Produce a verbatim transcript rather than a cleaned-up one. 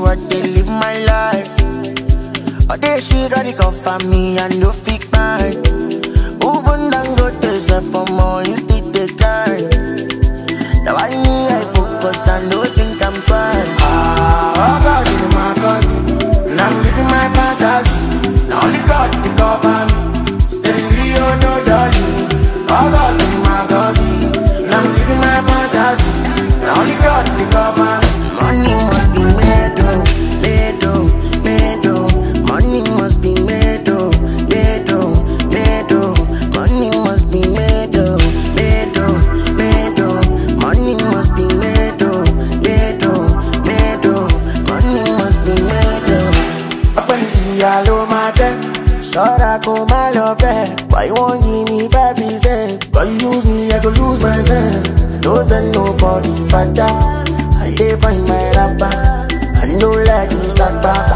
I dey live my life. All day she got it confirm me and no fake mind. Even down go to step for more instead they grind. Now I need I focus and don't think I'm trying. Ah, oh God, you my cousin, and I'm living my fantasy. Now only God to cover me, steadily oh no darling. Oh God, you my cousin, and I'm living my fantasy. Now only God to cover me. Money must be made oh, made oh, made oh. Money must be made oh, made oh, made oh. Money must be made oh, made oh, made oh. Money must be made oh, made oh, made oh. Money must be made oh. Up in the yellow matter, sorry go my love. Why you won't give me five percent? Why you use me, I go lose myself. Those that nobody fatter. I live by my rapper. I know like you start back.